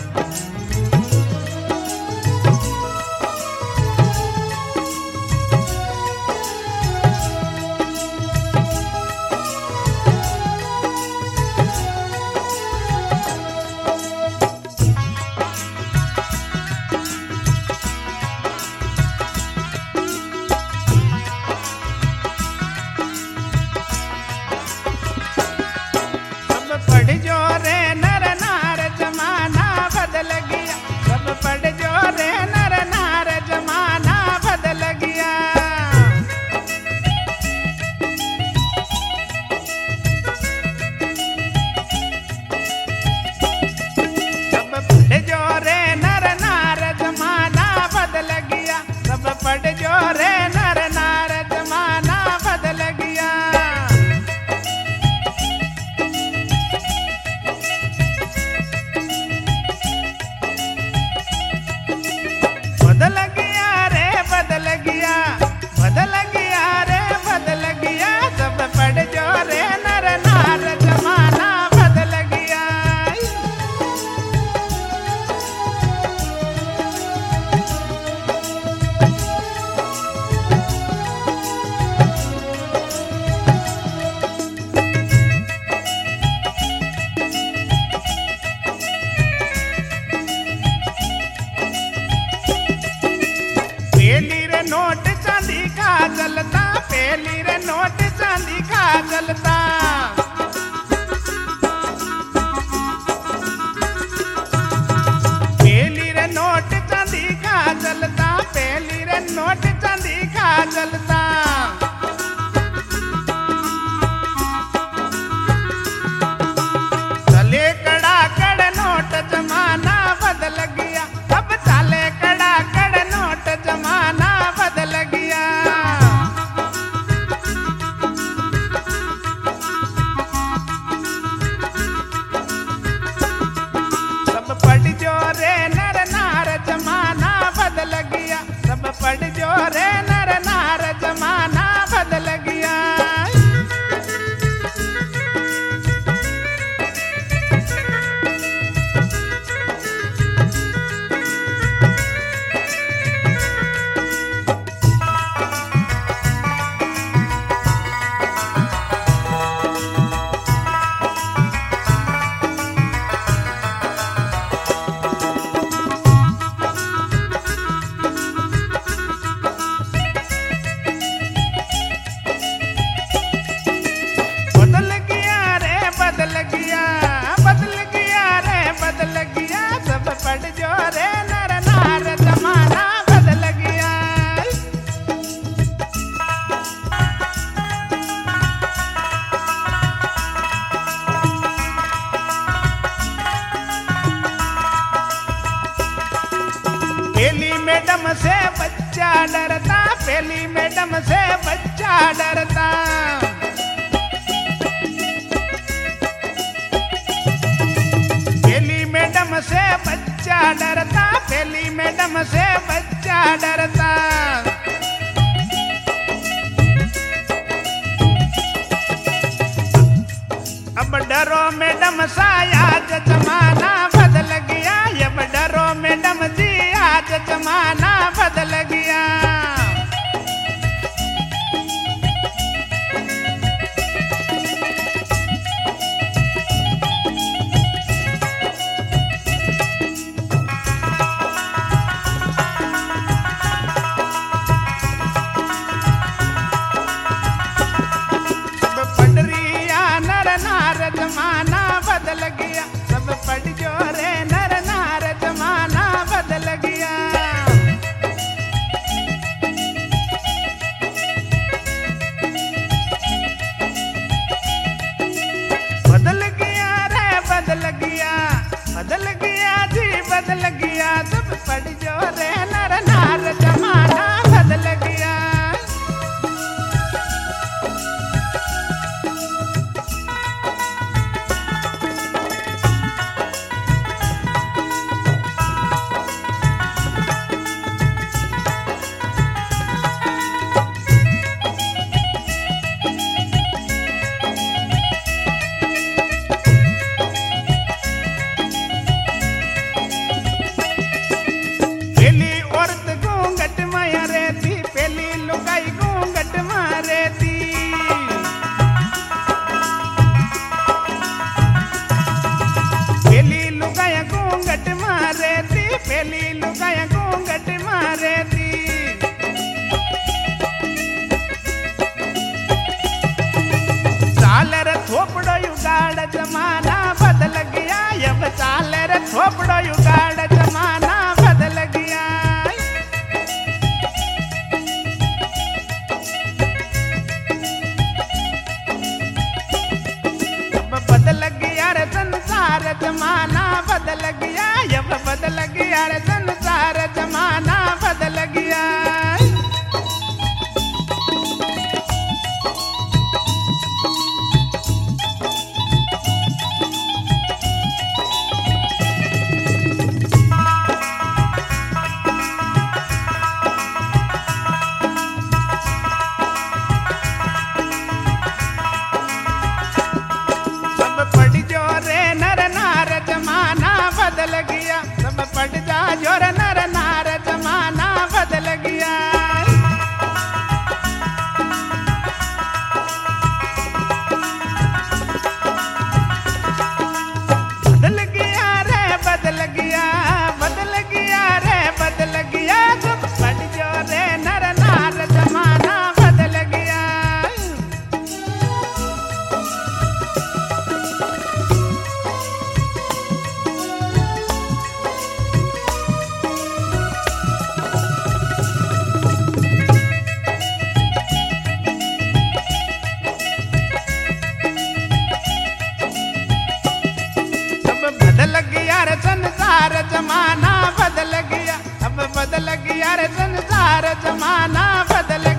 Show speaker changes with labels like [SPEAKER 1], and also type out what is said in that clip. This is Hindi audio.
[SPEAKER 1] चलता, पहली रे नोट चांदी का चलता। पहली रे नोट चांदी का चलता, पहली रे नोट चांदी का चलता। चले कड़ा कड़ नोट जमाना बदल गया, अब चले कड़ा कड़ नोट जमाना बदल गया। सब पढ़ जो रे नर नार जमाना बदल गया, सब पढ़ जो रे नर नार जमाना बदल गया। पढ़ जो रे नर नार जमाना बदल गया। पहली मैडम से बच्चा डरता, पहली मैडम से बच्चा डरता। पहली मैडम से बच्चा डरता, पहली मैडम से बच्चा डरता। अब डरो मैडम सा आज जमाना बदल गया, अब डरो मैडम जी आज जमाना बदल गया। जमाना बदल गया, सब पढ़ जो रे नर नार जमाना बदल गया। बदल गया रे बदल गया, बदल गया जी बदल गया, सब पढ़ जो रे नर नार जमाना बदल गया। घूंघट मारे थी, पहली लुगाया घूंघट मारे थी। चाल रे थोपड़ो युगाड़ जमाना बदल गया, अब चाल रे थोपड़ो युगाड़ जमाना बदल गया। अब बदल गया रे संसार जमाना बदल गया, अब बदल गया रे संसार जमाना बदल गया। बदल गया, सब पट जा जोर नर नार जमाना बदल गया। बदल गया रे बदल गया, बदल गया रे बदल गया, सब पट जो रे नर नार जमाना बदल गया। बदल गया रे संसार जमाना बदल गया, अब बदल गया रे संसार जमाना बदल गया।